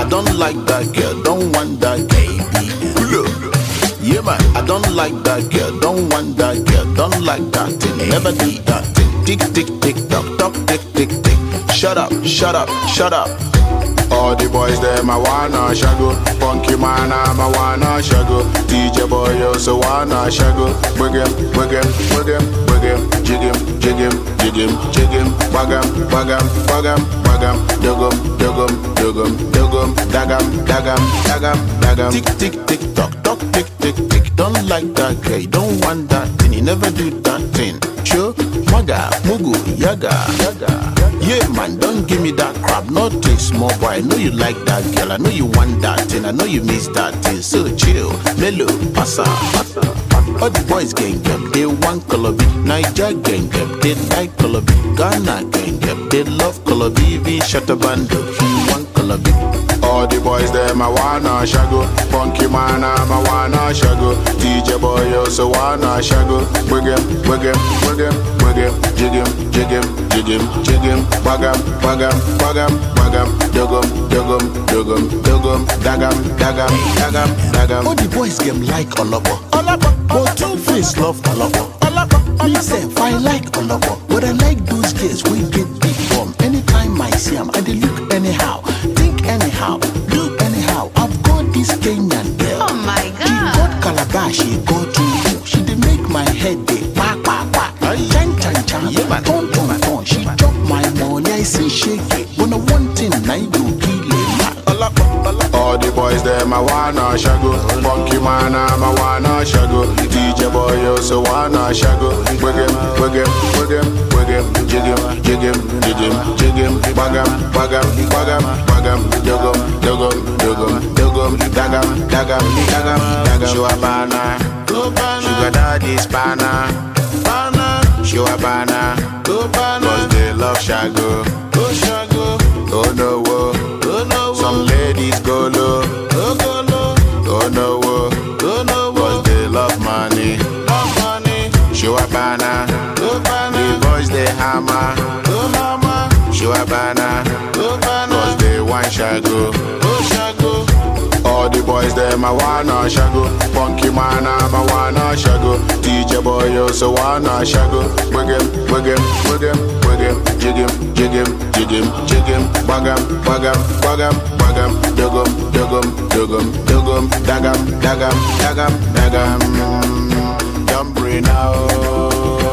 I don't like that girl, don't want that baby. Yeah man, I don't like that girl, don't want that girl, don't like that thing, never did that thing. Tick tick tick tock tock tick tick tick. Shut up, shut up, shut up. All the boys them I wanna shago. Funky man I'm a wanna shago. DJ boy also wanna shago. Wig him, wig him, wig him, wig him. Jig him, jig him, jig him, jig him. Wag him, wag him, wag him, wag him. Dug him, dug him, dug him, dug him. Dag him, dag him, dag him, dag him. Tick tick tick tock tock tick tick tick. Don't like that guy, don't want that thing, he never do that thing. Sure, maga, mugu, yaga, yaga. Yeah man, don't give me that crap, not a small boy. I know you like that girl, I know you want that thing, I know you miss that thing. So chill, mellow, passa, passa. All the boys gang up, they want color B. Niger gang up, they like color B. Ghana gang up, they love color B. Even Shatabando, he want color B. All the boys them I wanna shago. Funky man I'm a wanna shago. DJ boy also wanna shago. Wig him, wig him, wig him, wig him. Jig him, jig him, jig him, jig him. Wag him, wag him, wag him, wag him. Dug him, dug him, dug him, dug him. Dag him, dag him, dag him, dag him. All the boys game like Olobo, Olobo. But Two-Face love Olobo, Olobo. Me self I like Olobo, but I like those girls we get big bomb. Anytime I see 'em, I dey look anyhow, think anyhow, do anyhow. I've got this Kenyan girl. Oh my God. She got calabash, she got to. She dey make my head dey pa pa pa. Chan chan chan, yeah, ton ton ton. She chop my money, I see shake it. But no one thing, I do kill it. All the boys them I wanna shago. Funky man I'm a wanna shago. DJ boy also wanna shago. Wig him, wig him, wig him, wig him. Jig him, jig him, jig him, jig him. Wag him, wag him, wag him, wag him. Dug him, dug him, dug him, dug him. Dag him, dag him, dag him, dag him. Show a banana, sugar daddy's banana. Show a banana, cause they love shago. Oh no, some ladies go low. Oh no, cause they love money. Show a banana, the boys they hammer. Show a banana, cause they want shago. All the boys them I wanna shago. Funky man I'm a wanna shago. DJ boy also wanna shago. Wig him, wig him, wig him, wig him. Jig him, jig him, jig him, jig him. Wag him, wag him, wag him, wag him. Dug him, dug him, dug him, dug him. Dag him, dag him, dag him, dag him. Don't bring out.